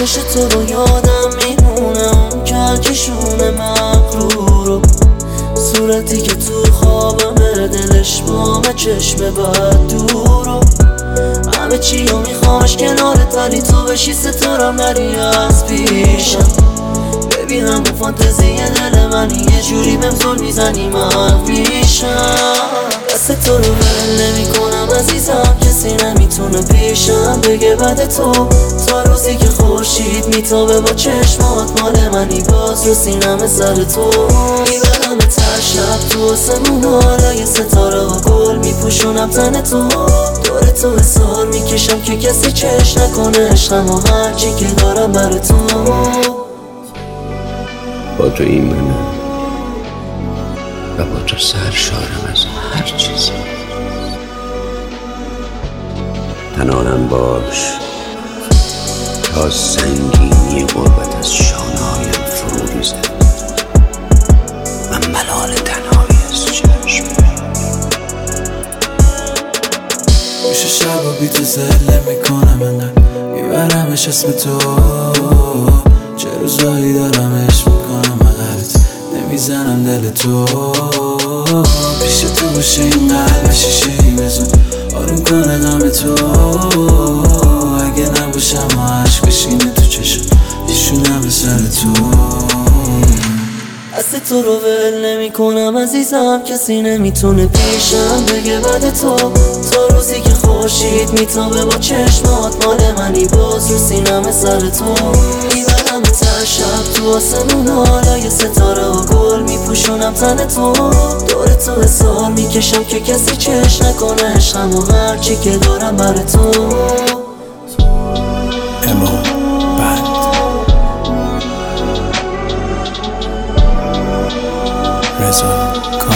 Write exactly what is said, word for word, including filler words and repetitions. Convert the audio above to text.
چش تو رو یادم میمونه، اون کلکشون مغرورو، صورتی که تو خوابمه، دلش بامه، چشم بد دورو. همه چی رو میخوامش کنارت، ولی تو بشی ستارم نری از پیشم. ببینم اون فانتزی دل منی، یه جوری بهم زل میزنی من پیشم. دست تو رو ول نمی کنم عزیزم، کسی نمیتونه پیشم بگه بعد تو. تا روزی که خورشید میتابه با چشمات، مال منی باز رو سینم سر تو. میبرم تر شب تو آسمونا، لای ستاره ها گل میپوشونم تن تو. دور تو حسار میکشم که کسی چش نکنه عشقم و هرچی که دارم بر تو. با تو ایمنم و با تو سرشارم از هر چیزی. تنانم باش تا سنگینی غربت از شانه‌هایم فرو ریزد و ملال تنهایی از چشم. میشه شب و بی تو زله میکنم، انقدر میبرمش اسم تو. چه روزایی دارم عشق میکنم، مقرت نمیزنم دل تو. پیش تو باشه این قلب شیشه ای بزن، آروم کنه غم تو. اگه نباشم و عشق بشینه تو چشم، ایشونم به سر تو. دست تو رو ول نمی کنم عزیزم، کسی نمیتونه پیشم بگه بعد تو. تا روزی که خورشید میتابه با چشمات، مال منی باز رو سینم سر تو. میبرم تر شب تو آسمونا، لای ستاره ها گل میپوشونم تن تو. دور تو حسار میکشم که کسی چش نکنه عشقم و هرچی که دارم بر تو. اما بند رضا